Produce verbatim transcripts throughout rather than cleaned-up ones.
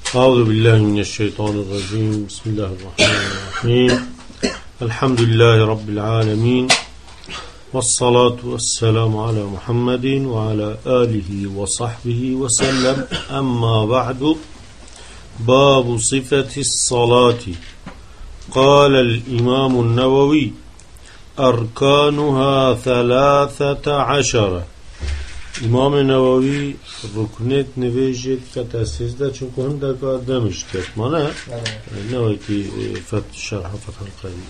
أعوذ بالله من الشيطان الرجيم. بسم الله الرحمن الرحيم. الحمد لله رب العالمين، والصلاة والسلام على محمد وعلى آله وصحبه وسلم. أما بعد، باب صفة الصلاة. قال الإمام النووي: أركانها ثلاثة عشر. امام نووي ركنت نویجید که تسیزده چون که هم در کار دمش کرد مانه نووی که فتح شرح فتح القدير.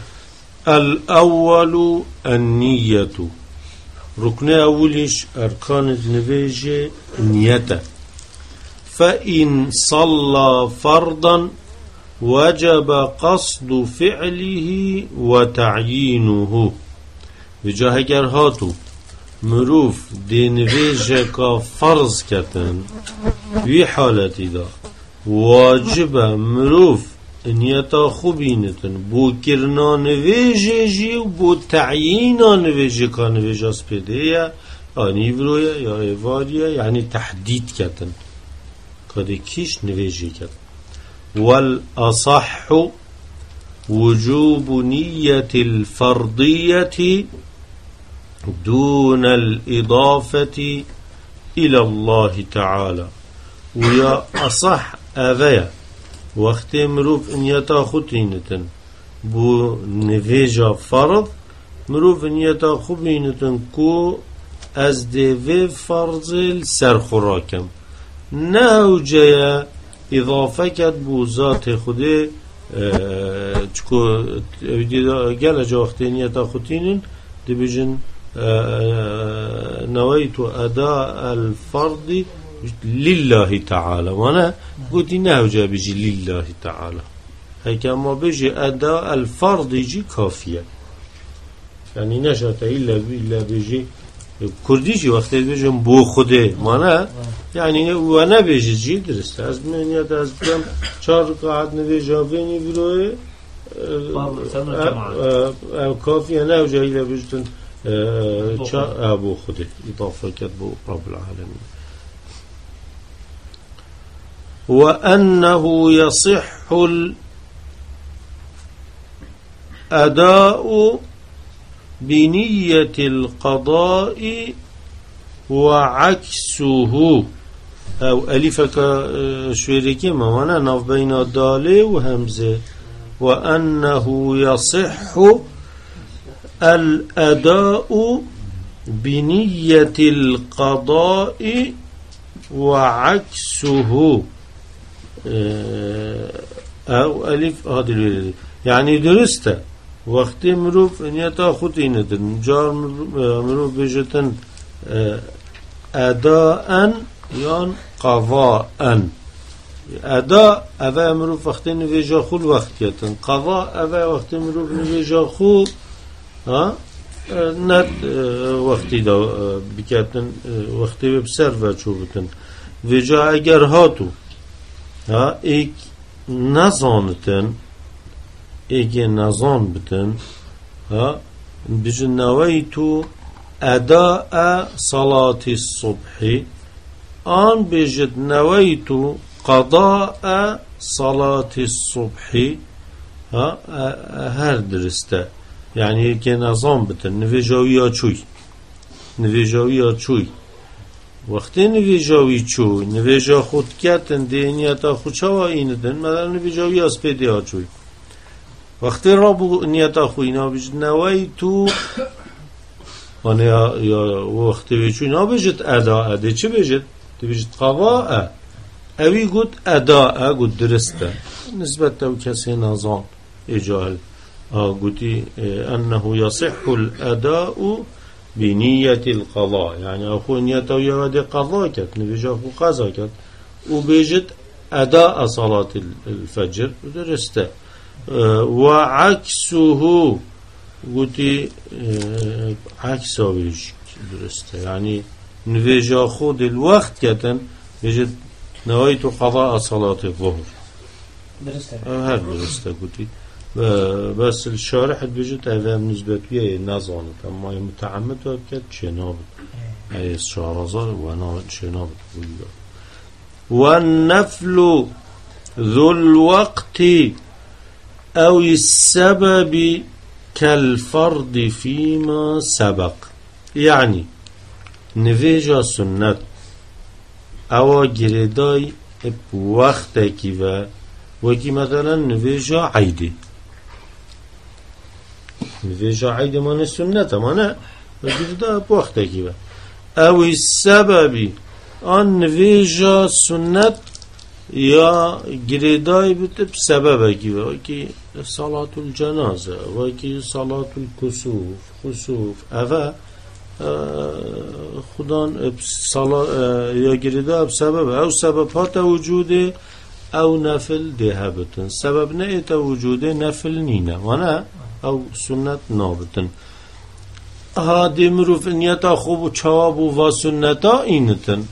الأول النية. ركن أولش أركان نویج نيته. فإن صلى فرضا وجب قصد فعله وتعيينه. وجاه اگر هاتو مروف دینویجه که فرض کتن وی حالتی دا واجب مروف نیتا خوبی نتن بو کرنانویجه جی و بو تعیینانویجه که نویجه از پیده یا آنیورویه یا ایواریه، یعنی تحدید کتن که کیش نویجه کتن. والأصح وجوب نية الفرضية دون الإضافة إلى الله تعالى. ويا أصح أذية وقت مروف إن يتاخدينتن بو نفيجا فرض مروف إن يتاخدينتن كو از دي فرض السرخراكم نوجه إضافة كد بو ذات خوده چكو گل جا وقت إن يتاخدينن دي بجن نويت أداء الفرض لله تعالى، وانا قلت نهجا بيجي لله تعالى. هيك ما بيجي أداء الفرض يجي كافية، يعني نشأت إلا إلا بيجي كرديجي وقت بيجي بو خده مانا، يعني وانا بيجي جي درست از من يد از بيجم چار قاعد نبيجا بيني بروه كافية نهجا إلا بيجتن أبو خده إضافة كتبه رب العالمين. وأنه يصح الأداء بنية القضاء وعكسه. أو ألفك شويركي موانا نف بين الدالة وهمزة. وأنه يصح الأداء بنية القضاء وعكسه. أو ألف هذه يعني درسته وقت مروف نيتا خطينة جار مروف بجتن أداء يان قضاء. أداء أبا مروف وقت نفيجا خل وقت يتن قضاء أبا وقت مروف نفيجا خل ها نت وقتی دا بکتن وقتی بسر و چوبتن وجا اگر هاتو ها ایک نزانتن ایک نزان بتن ها بجن نویتو اداء صلاة الصبح آن بجد نویتو قضاء صلاة الصبح ها هر درسته، يعني كي نظام بتن نفيجاوية چوي نفيجاوية چوي وقت نفيجاوي چوي نفيجا خود كاتن دينياتا خود شوا ايندن مثلا نفيجاوية اسپيديا چوي وقت رابو نياتا خوينا بجد نواي تو وانا يا وقت بيچوي نا بجد اداء دي چه بجد دي بجد قضاء اوي قد اداء قد درسته نسبت تو كسي نظام اجال قلتي أنه يصح الأداء بنية القضاء، يعني أخو نيته يودي قضاء كت نبيجا أخو قضاء كت وبيجد أداء صلاة الفجر درسته. وعكسه قلتي عكسه بيج درسته، يعني نبيجا خود الوقت كتن بيجد نويت قضاء صلاة الظهر درسته هر درسته قلتي. بس الشارح بيجت هذا بالنسبة لي نظانة أما متعمد وكذا شناب أي الشارزار وانا شناب. والنفل ذو الوقت أو السبب كالفرض فيما سبق. يعني نویجا سنت او گردای وقت کی و وکی مثلا نویجا عیدی نویجا عیدی مانه سنت مانه گردای وقت کی و او السببی آن نویجا سنت یا گردای بتب سبب کی و وکی صلاة الجنازه وکی صلاة الكسوف خسوف اوه خدان یا گریده سبب او سبب ها تا وجوده او نفل ده بتن سبب نه تا وجوده نفل نینه و نه او سنت نابتن ها دی مروف نیتا خوب و چواب و سنتا اینتن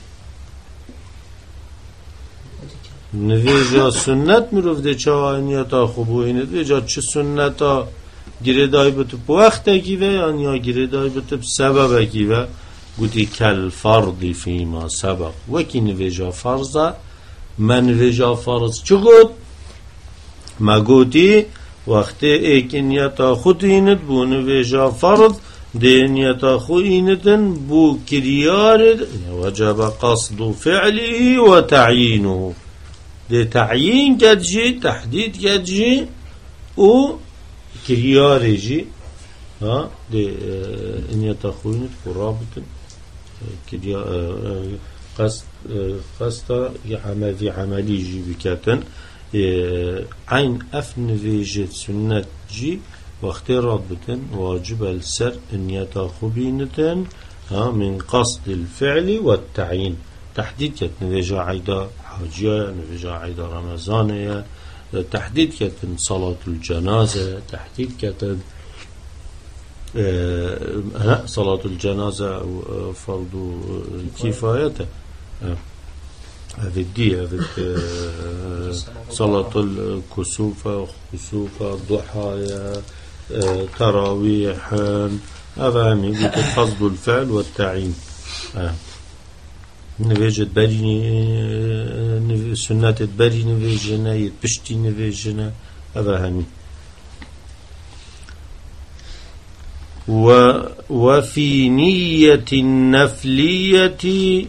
نویجا سنت مروف ده چواب نیتا خوب و اینت ویجا چه سنتا گریدای بتب وقت کی و یا گریدای بتب سبب کی و گویی کل فردی فیما سبق وکی نویجا فرضه من نویجا فرض چه گود ما گویی وقتی ایک نیتا خود اینت بو نویجا فرض ده نیتا خود اینتن بو کریار وجب قصد فعله و تعیینه ده تعیین کدجی تحدید کدجی او كرياريجي ها دي ان يتخوين قرابة كريا قصد قصد يعمل في عملي جي بكاتن عين افن في سنة جي واختيار رابطن واجب السر ان يتخوبينتن ها من قصد الفعل والتعيين تحديد كت نفيجا عيدا حاجية نفيجا عيدا رمضانية تحديد كتن صلاة الجنازة تحديد كتن آه صلاة الجنازة فرض كفايته هذه الدي هذه آه صلاة الكسوف خسوف ضحايا آه تراويح هذا هم قصد الفعل والتعيين آه نویجت بری سنت بری نویجنه یت پشتی نویجنه اوه همی و وفي نية النفلية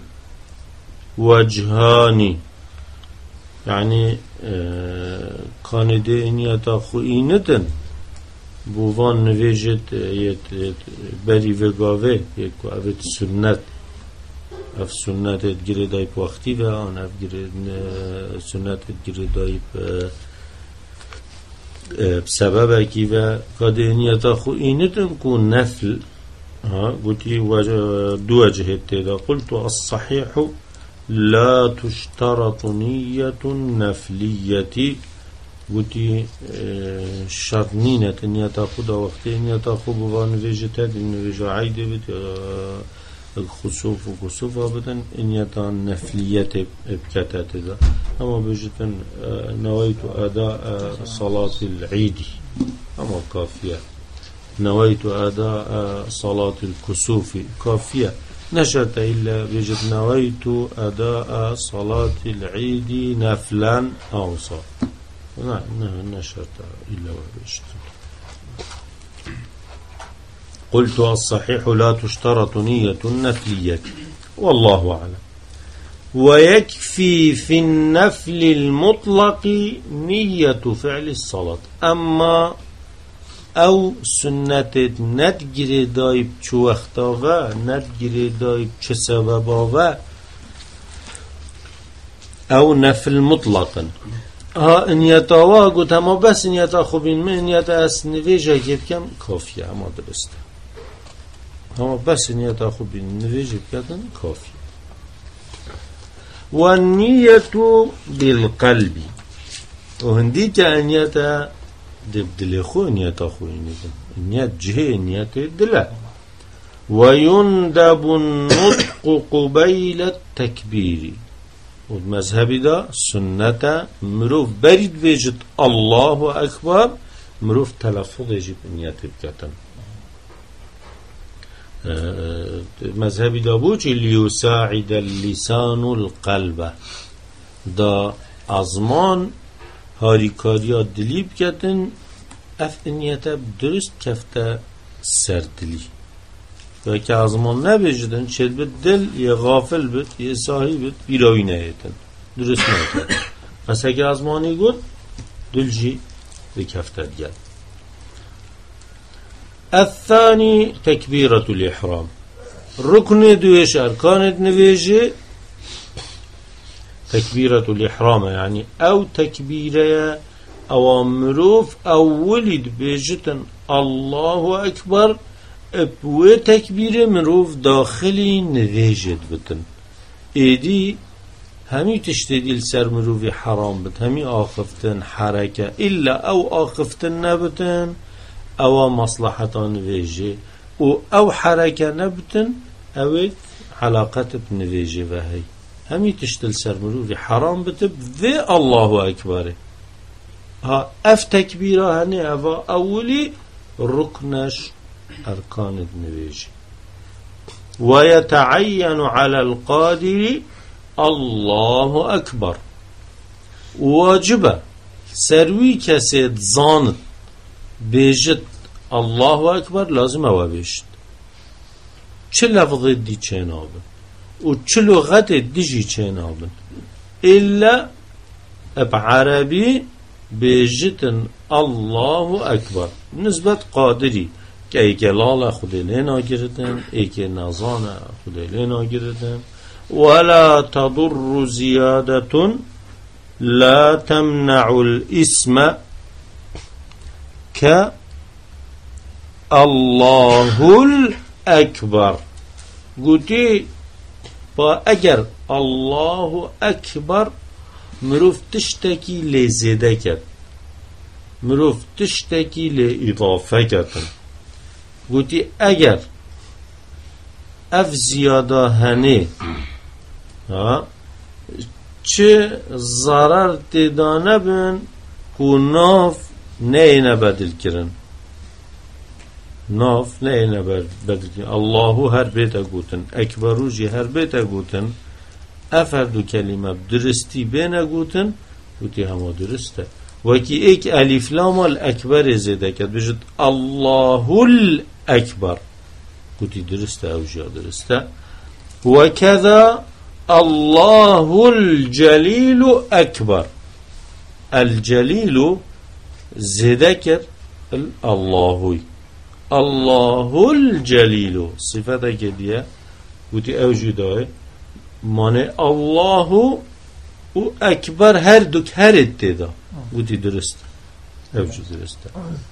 وجهان يعني كان دي نية خوينتن بوفان نویجت یت بری وگاوه یکو اوه سنت اف سنت گریدای وقتی و آن اف سنت گریدای بسبب کی و قدینیت خو اینتن کو نفل ها قلتي دو وجه تدا قلت الصحيح لا تشترط نية نفلية قلتي شرنينة نية خود وقتی نية خود بوان ویجتاد این ویجا عیده بید الخسوف وكسوف بدن إن يتان نفلية بكتات ذا أما بجتن نويت أداء صلاة العيد أما كافية نويت أداء صلاة الكسوف كافية نشرت إلا بجت نويت أداء صلاة العيد نفلا أوصى نعم نشرت إلا وبجت قلت الصحيح لا تشترط نية النفلية والله أعلم ويكفي في النفل المطلق نية فعل الصلاة أما أو سنة ندجري دايب چو وقتاوه ندجري دايب چه سبباوه أو نفل مطلقا ها نيتاوه قلت اما بس نيتا خوبين من نيتا اسنويجا كم كافية اما درسته اما بس نيتا خوبين نويجا كم كافية والنية بالقلب وهنديك نيتا دبدل خو نيتا خوين نيت جهة نيت دلا ويندب النطق قبيل التكبير والمذهب ده سنة مروف بريد بيجت الله أكبر مروف تلفظ يجب نيات بكتن مذهب ده بوش ليساعد اللسان القلب ده أزمان هاریکاریا دلی بکتن اف نیتا درست کفته سر دلی و که از ما نبیجدن چید بید دل یه غافل بید یه ساهی بید بیراوی نیتن درست نیتن پس اگه از ما نیگود دل جی به کفته دل. الثاني تكبيرة الإحرام ركن دويش أركان نويجي تكبيرة الإحرام يعني أو تكبيرة أو مروف أو ولد بيجتن الله أكبر بو تكبيرة مروف داخلي نويجد بتن إيدي همي تشتدي السر مروفي حرام بت همي آخفتن حركة إلا أو آخفتن نبتن او مصلحتان ویجه و او حرکه نبتن اوید علاقت بنویجه و هی همی تشتل سرمروفی حرام بتب و الله اکبره ها اف تکبیره هنی اوا اولی رکنش ارکان نویجه و یتعین على القادر الله اکبر واجبه سروی کسی زاند بیجت الله اکبر لازم او بیشت چه لفظ دی چه نابن و چه لغت دیجی چه نابن الا اب عربی بیجتن الله اکبر نسبت قادری که ایک لالا خودی لینا گردن ایک نازانا خودی لینا گردن ولا تضر زیادة لا تمنع الاسم که الله الاکبر گوتی با اگر الله اکبر مروف تشتکی لی زیده کرد مروف تشتکی لی اضافه کردن گوتی اگر اف زیاده هنه چه ضرر دیدانه بین کو ناف نه اینه بدل کرن ناف نه اینه بدل کرن اللهو هر بیتا گوتن اکبرو جی هر بیتا گوتن افر دو کلمه درستی بینه گوتن گوتی همه درسته وکی ایک الیف لام الاکبر زیده کد بجد اللهو الاکبر گوتی درسته او جا درسته وکذا الله الجلیل اکبر الجلیل زیده کرد اللهوی الله الجلیل صفت که دیه گوتی اوجی داره مانه الله و اکبر هر دو هر اتدا گوتی درست اوجی درسته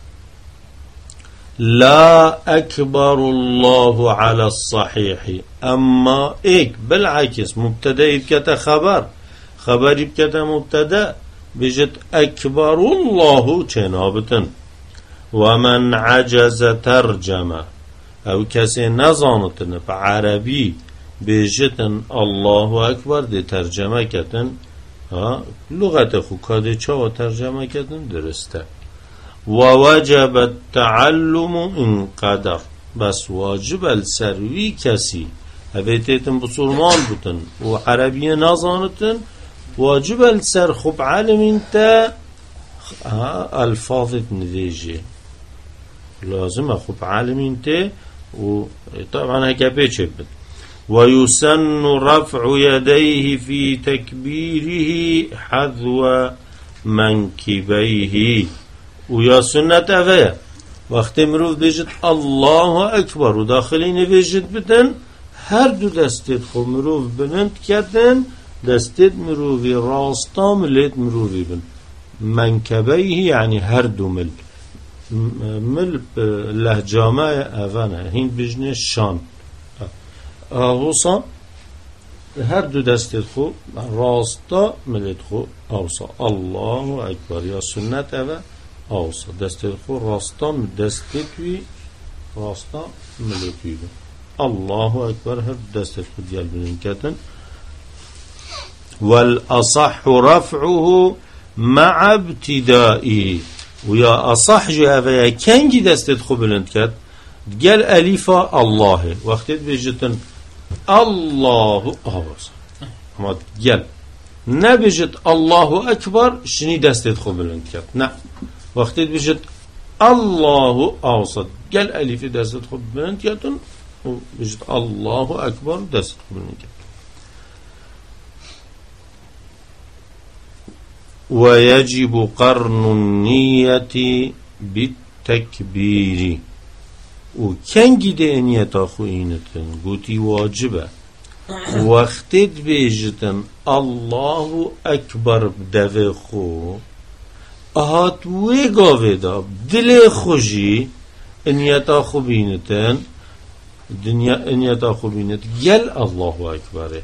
لا اکبر الله على الصحيح اما ایک بالعکس مبتدا بکتا خبر خبری بکتا مبتدا بجد اکبر الله چنابتن و من عجز ترجمه او کسی نزانتن په عربی بجتن الله اکبر دی ترجمه کتن لغت خو کاده چا ترجمه کتن درسته و وجب التعلم ان قدر بس واجب السروی کسی اویتیتن بسرمان بتن و عربی نزانتن واجب السر خب علم انت الفاظت نویجه لازم خب علم انت و طبعا هكا بيتش بد ويسن رفع يديه في تكبيره حذو منكبيه ويا سنة أفيا وقت مروف بيجد الله أكبر وداخلين بيجد بدن هر دو دستت خو مروف بنند كدن دستت مروفي راستا مليت مروفي بن منكبيه يعني هر دو مل مل لهجامه اوانه هین بجنه شان آغوصا هر دو دستت خو راستا ملت خو آوصا الله اکبر یا سنت اوه آوصا دستت خو راستا دستت وی راستا ملت وی الله اکبر هر دستت خو دیال بنین کتن والاصح رفعه مع ابتدائه ويا أصح جهة كنجي دستت خو بلند كد قال أليفا الله وقتت بيجتن الله أهوز ما قال نبجد الله أكبر شني دستت خبلن كات نا وقت بجد الله أوسط قال ألف دستت خبلن كاتن وبجد الله أكبر دستت خبلن كات. ويجب قرن النية بالتكبير وكان جدا أن يتخوينتن قوتي واجبة وقتت بيجتن الله أكبر بدفخو أهات ويقاوه دا بدل خوشي أن يتخو بينتن الدنيا أن يتخو بينت يل الله أكبر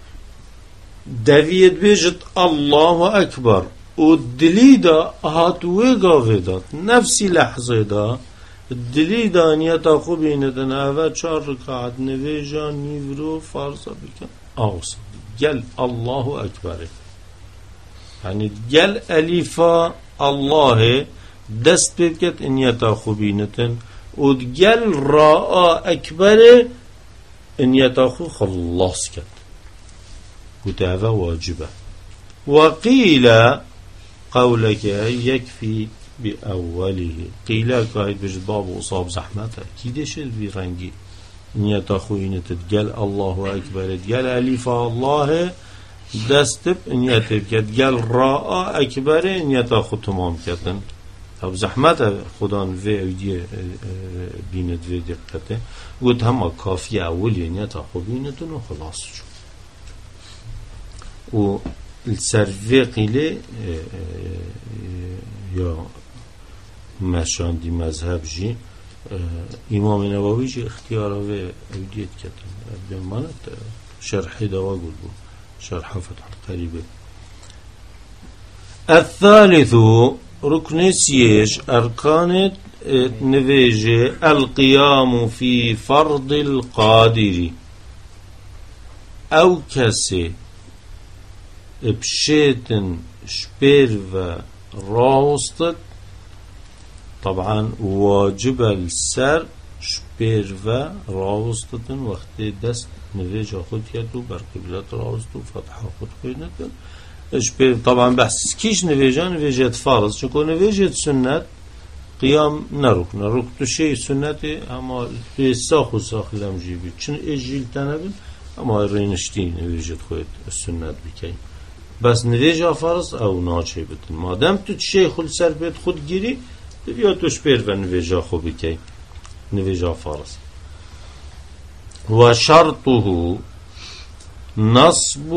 دفيت بيجت الله أكبر والدلي دا أهات ويقاوه دا نفسي لحظة دا الدلی دانیت آخو بینتن اوه چار رکعت نویجا نیورو فرضا بکن آوسط گل الله اکبره یعنی گل الیفا الله دست بکت انیت آخو بینتن و گل راء اکبره انیت آخو خلاص کت قلت اوه واجبه وقیل قولك يكفي بأوله قيل قايد بجد باب وصاب زحمته كيدش الفيرانجي نيت أخوين تتقال الله أكبر تقال أليف الله دستب نيت تقال راء أكبر نيت أخو تمام كتن طب زحمته خدان في أودي بينت في دقته قلت هم كافية أولي نيت أخو بينتن وخلاص شو والسرفيقي لي يا مشان دي مذهب جي امام نووي جي اختياره و اوديت كتن بمانت شرح دوا قلبو شرح فتح قريبه. الثالث ركن سيج أركان نويجي القيام في فرض القادر أو كسي بشيتن شبير و راوستت طبعا واجب السر شبير و راوستتن وقت دست نویج خود کردو بر قبلت راوستو فتح خود خودنتن شبير طبعا بحث كيش نویجا نویجت فرض چونکو نویجت سنت قيام نركن ركن شيء سنتي اما بساخ وساخ لم جيبي چون اجيل تنبن اما رينشتين نویجت خود السنت بكي بس نویجا فرض او ناچه بتن مادم تو شيء خود سر بيت خود گیری بیا تو شبير و نویجا خود بكي نویجا فرض. وشرطه نصب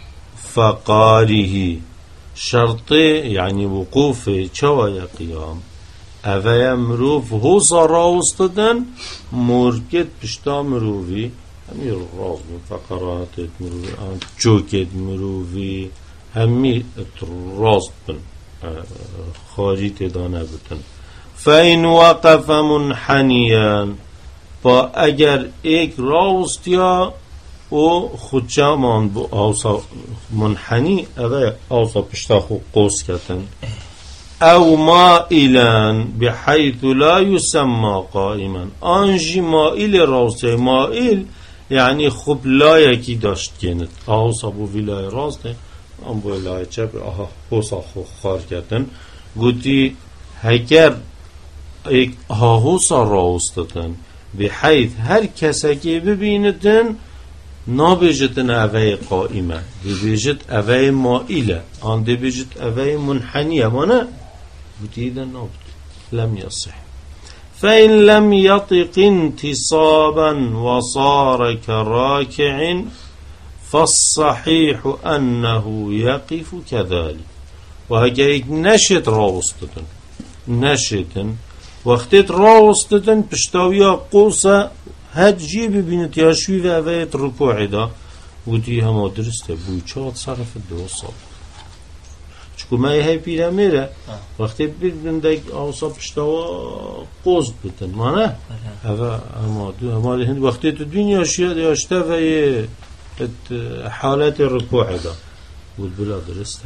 فقاره شرطي يعني وقوفه چويا قيام اوه مروف هو سراوستدن مرکت پشتا مروفی همی راز من فقراتت مروفی چوکت مروفی همی راز بن خارجت دانه بتن فین وقف منحنیا با اگر ایک راوستیا و خودشامان بو آوسا منحنی اوه آوسا پشتا خود قوس کتن او مائلا بحيث لا يسمى قائما انجي مائل راسته مائل يعني خب لا يكي داشت كنت آه صابو ولاي راسته ام بو ولاي چپ آها حوصا خو خار کردن گوتی هگر ایک آها حوصا راستتن بحيث هر کسکی ببیندن نابجتن اوه قائمه ببجت اوه مائله آن دی بجت اوه منحنیه مانه بتيدا نوبت لم يصح فإن لم يطق انتصابا وصار كراكع فالصحيح أنه يقف كذلك وهكذا نشت راوستدن نشتن وقتت راوستدن بشتاويا قوسا هد جيب ببينت ياشوي وعويت ركوع دا ودي هما درسته بويچات صرف الدوصال ما هي بيراميرا وقتی بندگ آسا پشتوا قوز بتن مانه هوا اما دو اما الهند وقتی تو دنیا شیاد یاشته و یه حالت رکوع دا بود بلا درسته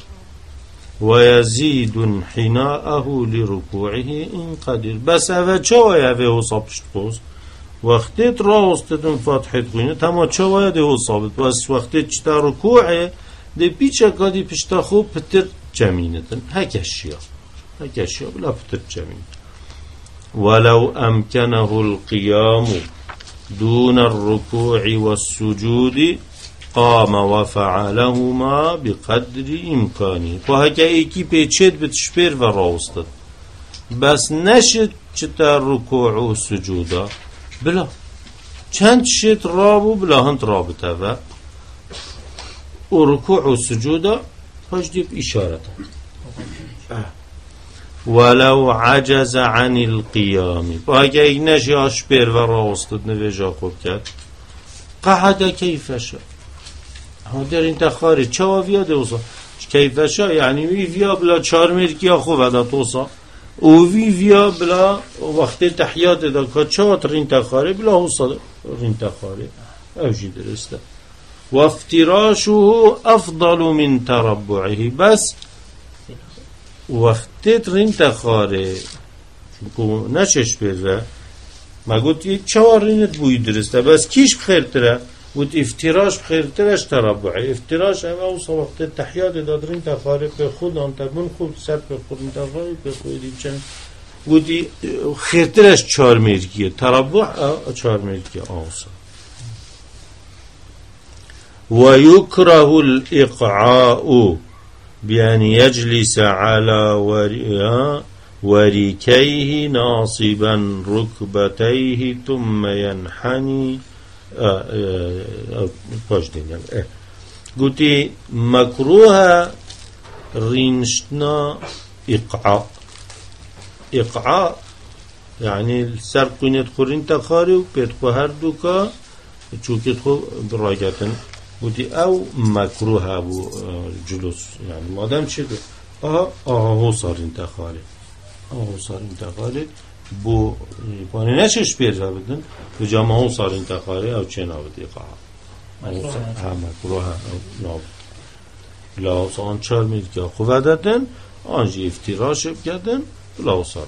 ويزيد انحناءه لركوعه إن قدر بس هوا چوای هوا آسا پشت قوز وقتی راست تن فتحت قینه تما چوای ده ثابت بس وقتی چتا رکوعه ده پیچه کادی پشتا خوب پتر جمینتن هکشیا هکشیا بلا پتر جمین ولو امکنه القیام دون الركوع والسجود قام وفعلهما بقدر امکانی و هکه ایکی پیچید بتشبیر و راستد بس نشد چتا رکوع و سجودا بلا چند شد رابو بلا هند رابطه و ركوع و سجودا هجدي بإشارته ولو عجز عن القيام باقي ايناش ياشبير و راستد نویجا خوب کرد قعد كيف شاء در این تخاری چه ویا دوسا كيف شاء يعني وی ویا بلا چار مرکیا خوب دا توسا او وی ویا بلا وقت تحیات دا که چه رین تخاری بلا حوصا رین تخاری اوجی درسته وافتراشه افضل من تربعه بس وقتی رین تخاره چونکو نشش بره ما گوت یک چهار رینت بوی درسته بس کیش بخیرتره گوت افتراش بخیرترش تربعه افتراش همه اوصا وقتی تحیات داد رین تخاره به خود آنتبون خود سر به خود رین تخاره به خودی چند گوتی خیرترش چهار مرکیه تربع چهار مرکیه اوصا ويكره الإقعاء بأن يجلس على وريكيه ناصبا ركبتيه ثم ينحني قلت مكروه رينشنا إقعاء إقعاء يعني السر قينت خورين تخاري وبيتخو هردوكا چوكت خو براجتن بودی او مکروه ابو جلوس یعنی مادام چی دو آها آها صار انتخالی آها صار انتخالی بو پانی نشش بیرده بدن به جامعه صار انتخالی او چه نبودی قاها ها مکروه او لا صان چهار میل که خوب دادن آنجی افتراش بکردن لا صار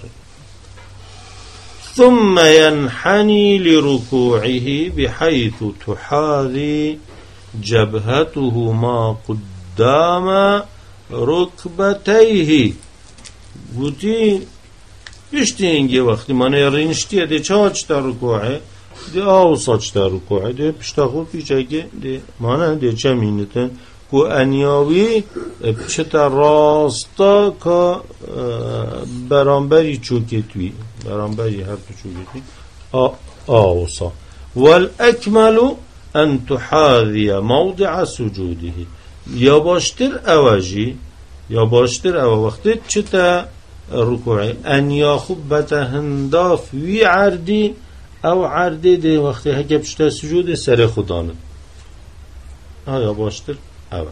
ثم ينحني لركوعه بحيث تحاذي جبهته ما قدام ركبتيه بودی بشتی اینگه وقتی منه رینشتیه ده چه چتا رکوعه ده آوسا چتا رکوعه ده پشتا خوب پیچه ده منه ده چه مینتن که انیاوی چتا راستا که برانبری چوکتوی برانبری هر تو چوکتوی آوسا والاکملو ان تحاذي موضع سجوده یا باشتر اواجی یا باشتر او وقتی چتا رکوعی ان یا خوب بتهنداف وی عردی او عردی ده وقتی هکه پشتا سجود سر خدانه یا باشتر او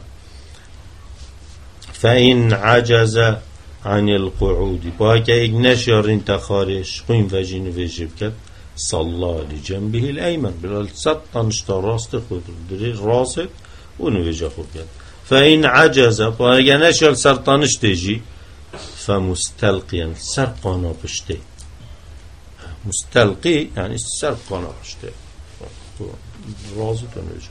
فإن عجز عن القعود با هکه ایک نشارین تخارش خوین وجین وجب کرد صلى لجنبه الأيمن بلال ست تنشتا راست خود دری راست اونو وجه خود کرد فإن عجز با اگه نشال سر تنشته جی فمستلقيا سر قانا پشته مستلقي يعني سر قانا پشته راست اونو وجه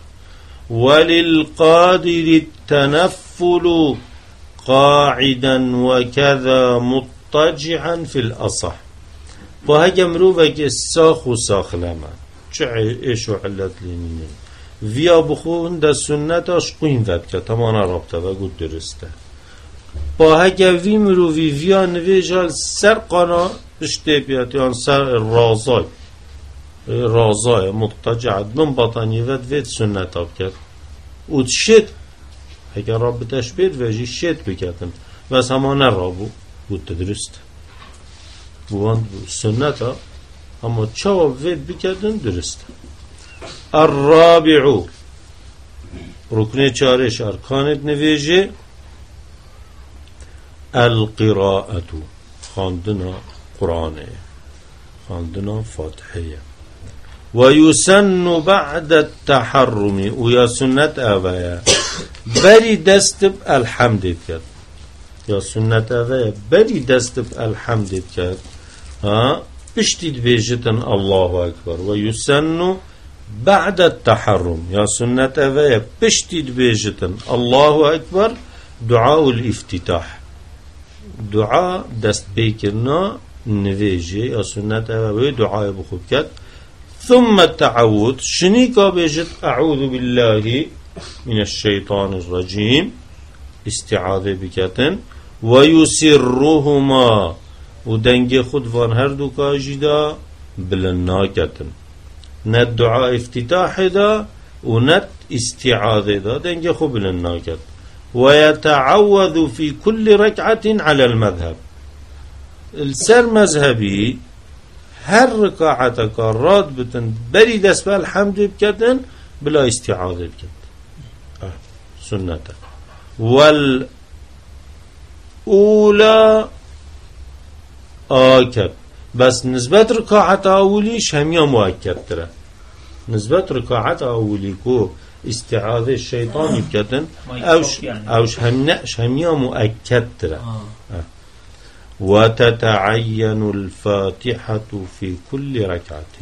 وللقادر التنفل قاعدا وكذا مضطجعا في الأصح با هگه مروفه که ساخ و ساخ لما چه ایش و علت لینینه ویا بخون در سنتاش قوین وب که تمانا رابطه و گود درسته با هگه وی مروفی ویا نویجال سر قانا اشته بیاد یان سر رازای رازای مضطجعت من بطانی ود وید سنت آب کرد او شد هگه رابطش بید ویجی شد بکردن و از همانه رابو بود درسته بوان سنت ها اما چاو وید بکردن درست الرابع رکن چارش ارکانت نویجه القراءة خاندنا قرآنه خاندنا فاتحه و یسن بعد التحرم و یا سنت اوه بری دست الحمد کرد یا سنت اوه بری دست الحمد کرد ها بشتید بیجتن الله اکبر و یسن بعد التحرم يا سنة أفايا بشتد بيجتن الله أكبر دعاء الافتتاح دعاء دست بيكرنا نفيجي يا سنة أفايا دعاء بخبكت ثم التعوذ شنيكا بيجت أعوذ بالله من الشيطان الرجيم استعاذة بكتن ويسرهما ودنجي خدفان هردو كاجدا بلناكتن نت دعاء افتتاح دا ونت استعاذة دا دنجي خو بلناكت ويتعوذ في كل ركعة على المذهب السر مذهبي هر ركعتك راد بتن بري دسبال الحمد بكتن بلا استعاذة بكتن آه. سنة والأولى آكد بس نسبة ركعة أولي شمية مؤكد ترى نسبة ركعة أولي كو استعاذة الشيطان بكتن أوش أوش شمية مؤكد ترى آه. وتتعين الفاتحة في كل ركعة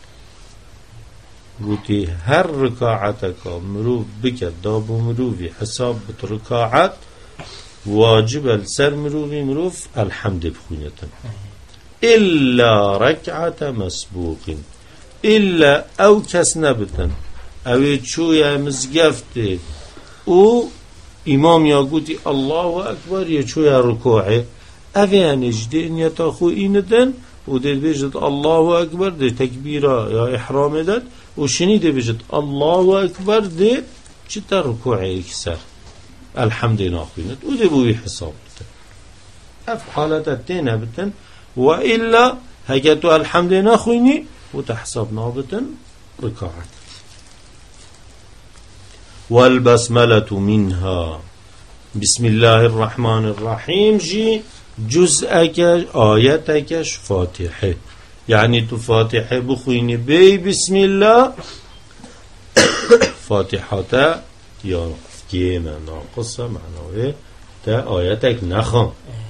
قلتي هر ركعتك مروف بك داب مروفي حساب ركعات واجب السر مروفي مروف الحمد بخونة إلا ركعة مسبوق إلا أو كسنبتا أو شوية مزقفتي او إمام يقولي الله أكبر يشوية ركوعي أفيان جدين يتاخو إندن ودي بيجد الله أكبر دي تكبيرة يا إحرام دد وشني دي بيجد الله أكبر دي جدا ركوعي يكسر الحمد لله أخوينت ودي بوي حساب أف حالة التين بتن وإلا هكتو الحمد لله أخويني وتحسب نابتن ركعت والبسملة منها بسم الله الرحمن الرحيم جي جزءك آياتكش فاتحة يعني تو فاتحة بخويني بي بسم الله فاتحة يا كيما ناقصة معناه تا آياتك نخم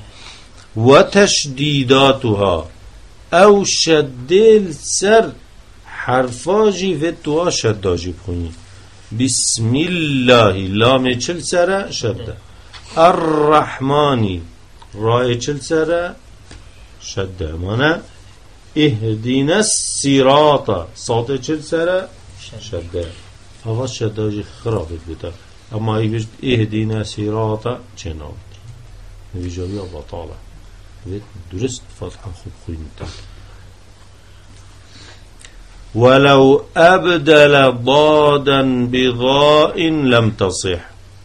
وتشديداتها او شدل سر حرفاجي في التوا شداجي بخويني بسم الله لام چل سر شد الرحماني رأي چل سر شد مانا اهدنا الصراط صوت چل سر شد هوا شداجي خرابت بتا اما يجد اهدنا الصراط چنابت نبيجاوية بطالة درست فتحة خوب خوين تحت ولو أبدل ضادا بضاء لم تصح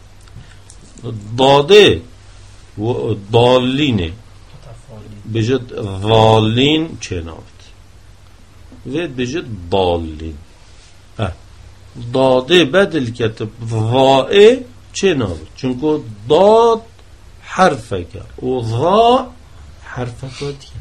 الضاد والضالين بجد ضالين چنابت ويد بجد ضالين اه ضاد بدل كتب ضاء چنابت چونكو ضاد حرفك وضاء حرفك ودي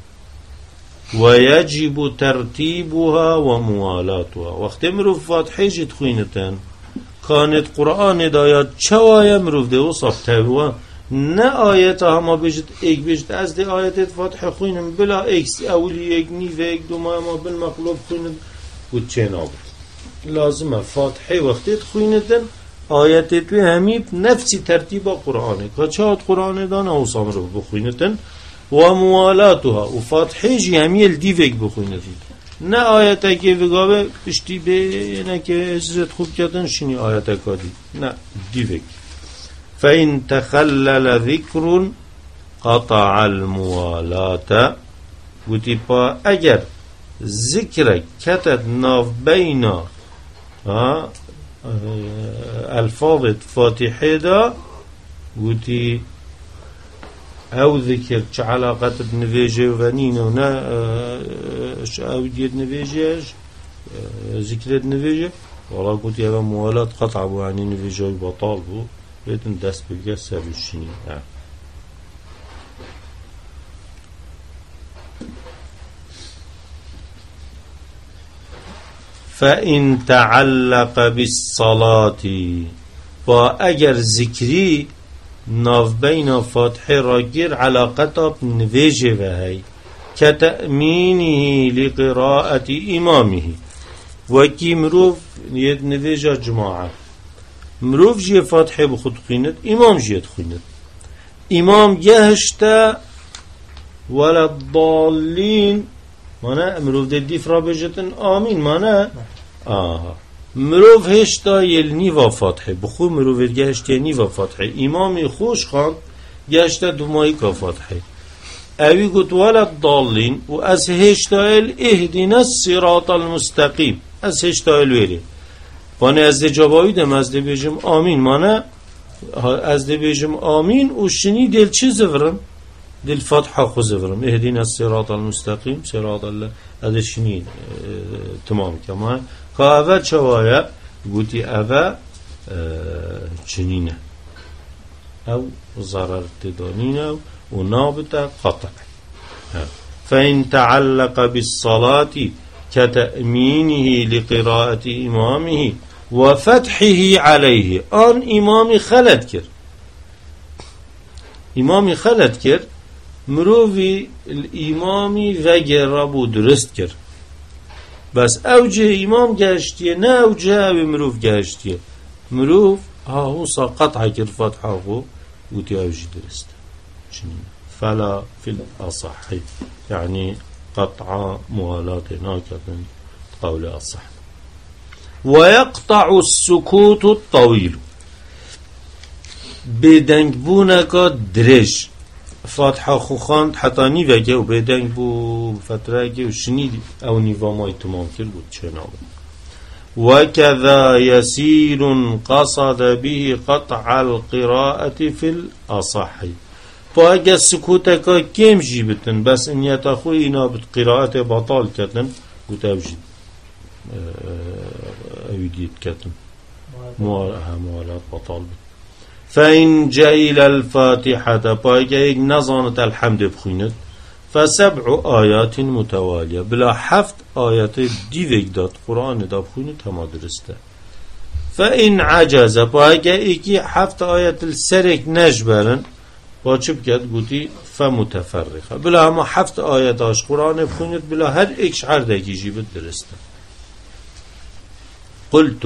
ويجب ترتيبها وموالاتها وقت مروف فاتحة جد خوينتان كانت قرآن دايات چوايا مروف ده وصف تهوى نا آياتها ما بجد ايك بجد از ده آيات فاتحة خوينم بلا ايكس اولي ايك نيف ايك دوما ما بالمقلوب خوينم وچه نابد لازمه فاتحة وقت خوينتان آيات توی همی نفسی ترتیب قرآنه که چهات قرآن دانه اوسام رو بخوینتن و موالاتها و فاتحه جی همی الدیوک بخوینتن نه آیتا که بگاوه پشتی به نه که ازرت خوب کردن شنی آیتا کادی نه دیوک فإن تخلل ذکر قطع الموالات گوتی پا اگر ذکر کتد ناف بینا الفاظ فاتحه دا قلتي او ذكر چه علاقات بنفيجه ونين ونا او ديت نفيجه ذكرت نفيجه والله قلتي هذا موالات قطع بو يعني نفيجه بطال بو بيتن دست بلقى سابو الشنين فإن تعلق بالصلاة فأجر ذكري ناف بين فتح راجر علاقة بنفيجه وهي كتأمينه لقراءة إمامه وكي مروف يد نفيجا جماعة مروف جي فاتحة بخد خينت إمام جي خينت إمام جهشتا ولا الضالين مانا مروف دي فرا بجتن آمين مانا آه مروف هشتا يل نيفا فاتحة بخو مروف جهشتا نيفا فاتحة إمامي خوش خان جهشتا دمائي كا فاتحة اوی گوت ولد ضالین و از هشتایل اهدنا الصراط المستقیم از هشتایل ویری بانه از ده جوابیدم از ده بیجم آمین مانه از ده بیجم آمین و شنی دل چی زورم دل فتحه خو زورم اهدنا الصراط المستقیم صراط الله از شنی تمام کمان که اول چوایا گوتی اول چنینه او ضرر تدانینه ونابت قطع فإن تعلق بالصلاة كتأمينه لقراءة إمامه وفتحه عليه آن إمامي خلد كر إمامي خلد كر مروفي الإمامي وقربو درست كر بس أوجه إمام جاشتيه نا أوجه مروف جاشتيه مروف ها هو قطع كر فتحه وتي أوجه درست فلا في الأصح يعني قطع موالاة ناكة قول أصح ويقطع السكوت الطويل بدنجبونك درج فاتحة خوخاند حتى نيفاكي وبدنجبو فتراكي وشنيد أو نيفا ماي تمام كربو تشناو وكذا يسير قصد به قطع القراءة في الأصح فاگه سکوتکا کم جیبتن بس انیتا خوی اینا بد قراءت بطال کتن گوت اوجید اویدید کتن موالات بطال بد فإن جائل الفاتحة فاگه ایک نظانت الحمد بخویند فسبع آیات متوالیه بلا هفت آیات دیوک داد قرآن دا بخویند هما درسته فإن عجز فاگه ایکی هفت آیات السرک نجبرن واجب کرد گویی فمتفرقه بلا اما هفت آیه داش قرآن بخونید بلا هر یک شعر دقیقی بود درسته قلت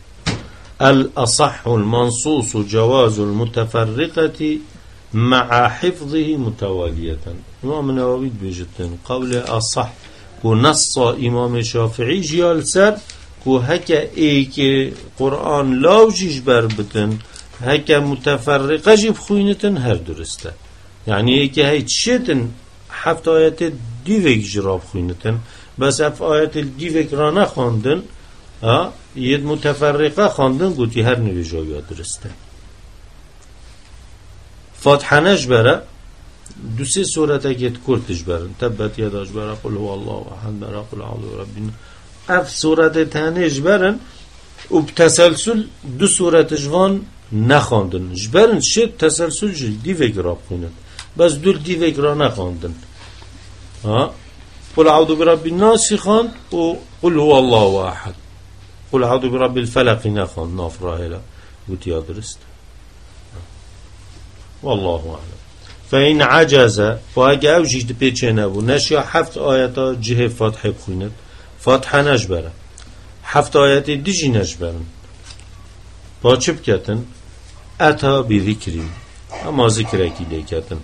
الأصح المنصوص جواز المتفرقة مع حفظه متوالية امام نووي بيجتن قول أصح كو نص امام شافعي جيال سر كو هكا ايك قرآن لاوجيش بربتن هكا متفرقه جيب خوينتن هر درسته يعني هيك هيك شتن حفت آيات ديوك جراب خوينتن بس اف آيات ديوك رانا خواندن ها يد متفرقه خواندن قوتي هر نوي جاويا درسته فاتحه نجبره دو سه سورته که کرتش برن تبت یداش بره قل هو الله احد بره قل اعوذ برب اف سورته تنش برن و بتسلسل دو سورته جوان نخواندن جبرن شد تسلسل جل دیوک را خوندن بس دول دیوک را نخواندن ها قل اعوذ برب الناس خواند و قل هو الله احد قل اعوذ برب الفلق نخواند نافراهلا گوت یا درست والله اعلم فإن عجز فاگه او جید پیچه نبو نشیا هفت آیتا جه فاتحه بخویند فاتحه نجبره هفت آیت دیجی نجبرن با چه بکتن اتا بذکریم اما ذکر اکی لیکتن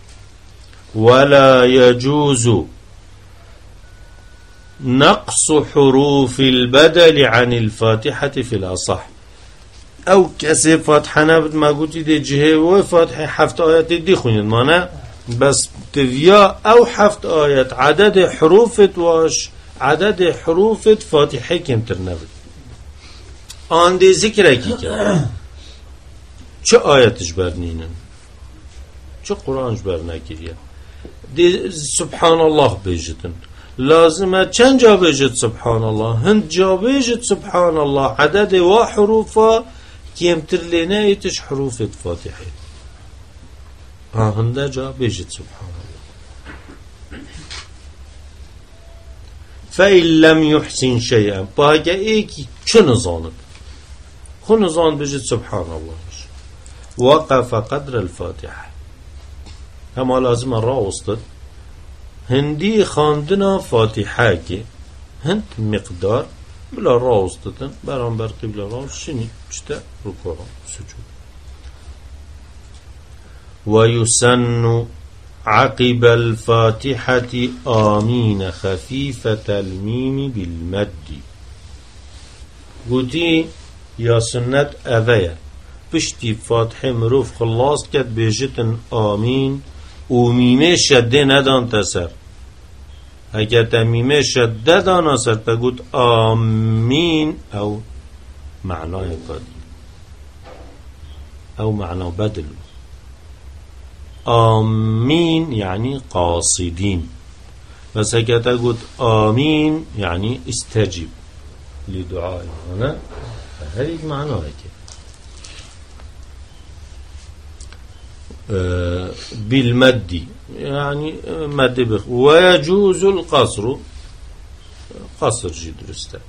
ولا يجوز نقص حروف البدل عن الفاتحة في الأصح او کسی فاتحه نبود ما گوتی دی جهه و فاتحه هفت آیت دی خونید مانه بس تذیا او هفت آیت عدد حروفت واش عدد حروفت فاتحه کمتر نبود آن دی ذکر اکی کرد چه آیتش برنینن چه قرآنش برنکریه دی سبحان الله بیجتن لازمه چند جا بیجت سبحان الله هند جا بیجت سبحان الله عدد و حروفا کمتر لینه ایتش حروفت فاتحه هنده جا بیجت سبحان الله فإن لم يحسن شيئا باقي ایکی چه نزاند خو نزاند بیجت سبحان الله وقف قدر الفاتحه اما لازم را وسطد هندی خواندنا فاتحه که هند مقدار بلا راست دادن برام بر قبل راست شنی چته رکوع سجود. و یسن عقب الفاتحة آمین خفیفة المیم بالمد. گوتی یا سنت اوه پشتی فاتحه مروف خلاص کد بیجتن آمین و میمه شده ندان تسر. اگر تمیمه شده دانا سر تگوت آمین او معنای قدی او معنا بدل. آمین یعنی قاصدین، بس اگر تگوت آمین یعنی استجیب لدعای هنا هر یک معنای که بالمد يعني مد بخ. ويجوز القصر قصر جي درسته.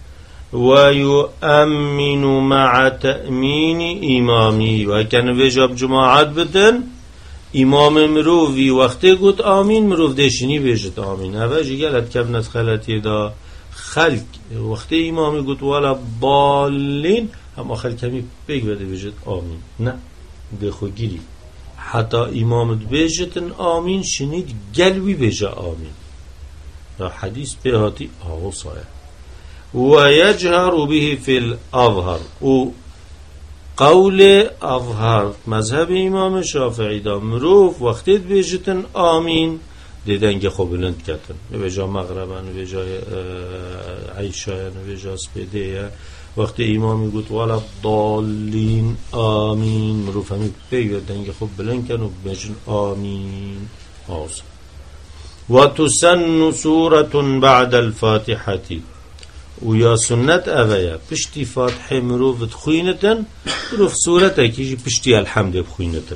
ويؤمن مع تأمين إمامي وكان بيجاب جماعات بدن إمام مروفي وقتی قلت آمين مروف ديشني بيجت آمين هذا جي قالت كبنت خلتي دا خلق وقتی إمامي قلت ولا بالين هم آخر كمي بيج بده بيجت آمين نه دخو گیری حتی امام بیجتن آمین شنید گلوی بیجه آمین را حدیث بهاتی آغو صایه. و یجهر به فی الاظهر و قول اظهر مذهب امام شافعی دا مروف وقتی بیجتن آمین دیدن که خوب بلند کتن نویجا مغربا نویجا عیشا نویجا سپیده وقتی امامی گوت والا ضالین آمین مروف همی بیدن که خوب بلند کن و بجن آمین آز. و تسن سورة بعد الفاتحة و یا سنت اویا پشتی فاتحه مروف تخوینتن مروف سورت اکیجی پشتی الحمد بخوینتن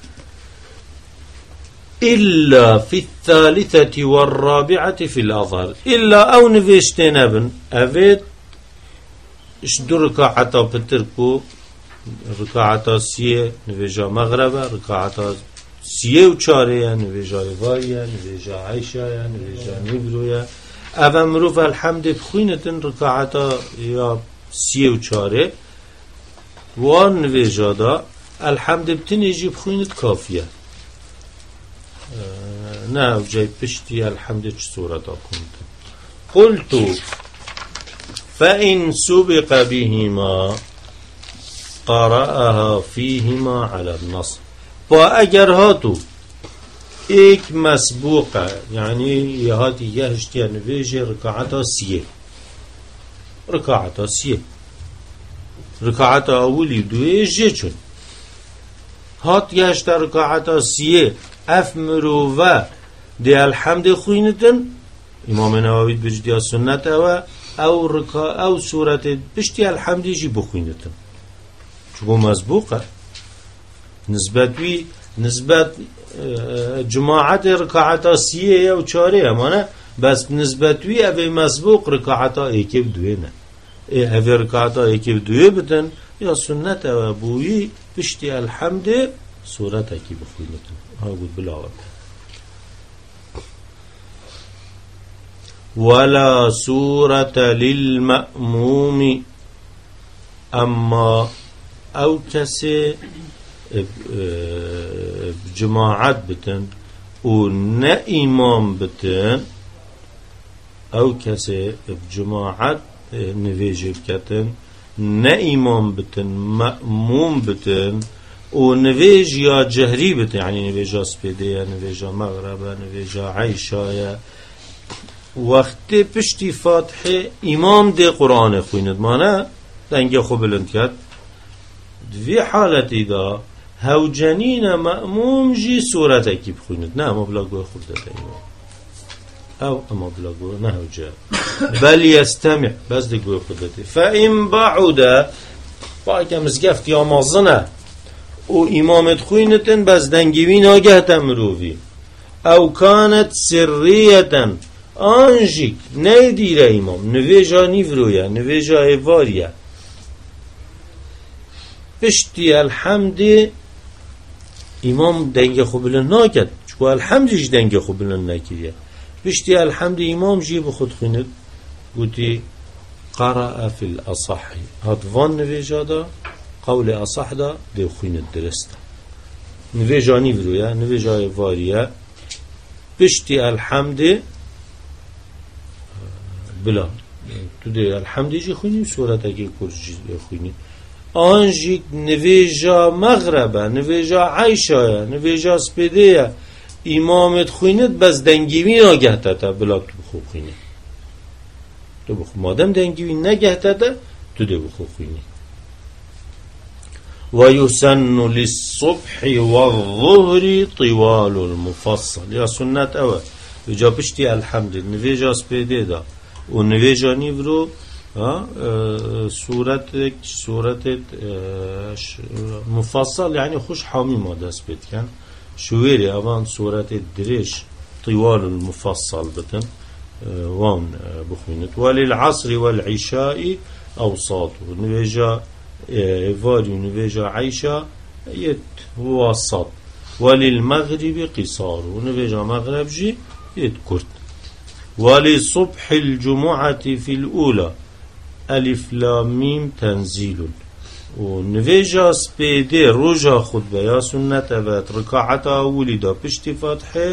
إلا في الثالثة والرابعة في الأظهر إلا أو نفيشتين ابن أفيد إش دو ركاعتا بتركو ركاعتا سيه نفيجا مغربة ركاعتا سيه و چارية نفيجا إفاية نفيجا عيشة نفيجا نبروية أفا مروف الحمد بخوينتن ركاعتا يا سيه و چارية وان نفيجا دا الحمد بتنجي بخوينت كافية نه جای پشتی الحمد چه صورتا کنت. قلتو فإن سبق بهما قرأها فيهما على النص. با اگر هاتو ایک مسبوقه یعنی یه هاتی یه هشتی نویجه رکاعتا سیه رکاعتا سیه رکاعتا اولی دوی جه چون هات یه هشتا رکاعتا سیه اف مروفه دی الحمد خوینتن امام نووی بجدی سنت او او رکا او سورت بشتی الحمد جی بخوینتن چون مسبوقه نسبت وی نسبت جماعت رکعتا سیه و چاره امانه بس نسبت وی او مسبوق رکعتا ایکی بدوی نه او رکعتا ایکی بدوی بدن یا سنت او بوی بشتی الحمد سورت ایکی بخوینتن ها بود بلاغت. ولا سورة للمأموم اما او کسی جماعت بتن و نه امام بتن او کسی جماعت نویجه بکتن نه امام بتن مأموم بتن و نویج یا جهری بتن یعنی نویجا سپیده نویجا مغربه نویجا عیشایه وقتی پشتی فاتحه امام ده قرآن خویند مانه دنگه خوب بلند کرد دوی حالتی دا هاو جنین مأموم جی سورت اکی بخویند نه اما بلاگوه خود داده امام او اما بلاگوه نه هاو جا بل یستمع بس دگوه خود داده فا این بعوده با اکا مزگفت یا مازنه و امامت خویندتن بس دنگوی ناگه تمروفی او کانت سریتن آنجیک نه دیره امام نویجا نیورویا نویجا ایواریا پشتی الحمد امام دنگ خوب بلند ناکد چون الحمدش دنگ خوب بلند نکریه پشتی الحمد امام جی بخود خویند گوتی قرأ في الأصح هاد فان نویجا دا قول أصح دا دي خوين الدرست نویجا نيفرو يا نویجا واريا بشتي الحمد بلا تو دي الحمد جي خويني سورة كي كورجي خويني آنجي نویجا مغربه نویجا عیشه نویجا سپیده امامت خوینت بس دنگیوی نگهته تا بلا تو بخو خوینی تو بخو مادم دنگیوی نگهته تا تو ده بخو خوینی و یسن للصبح والظهر طوال المفصل یا سنت اوه وجا پشتی الحمد نویجا سپیده دا و نویجا نیورو سورة سورة مفصل يعني خوش حامي ما دست بيت كان شويري أوان سورة الدريش طوال المفصل بتن وان بخوينت وللعصر والعشاء أوساط نويجا فاري نويجا عيشة يت وسط وللمغرب قصار ونويجا مغرب جي يت كرت ولصبح الجمعة في الأولى ألف لام ميم تنزيل ونفيجا سبيدي رجا خطبة يا سنة بات ركعتا ولدا بشتي فتحة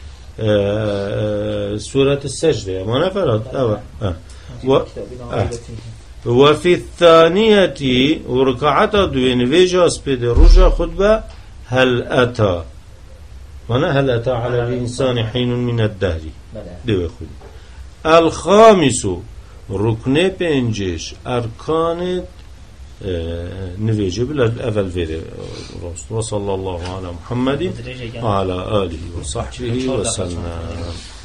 سورة السجدة ما نفرت أه. أه. و... أه. وفي الثانية وركعتا دوي نفيجا سبيدي رجا خطبة هل أتى وانا هل أتى على الإنسان حين من الدهر دوي خطبة الخامس ركن پنجش أركان نویجه بلا أول فيري وصلى الله على محمد وعلى آله وصحبه وسلم.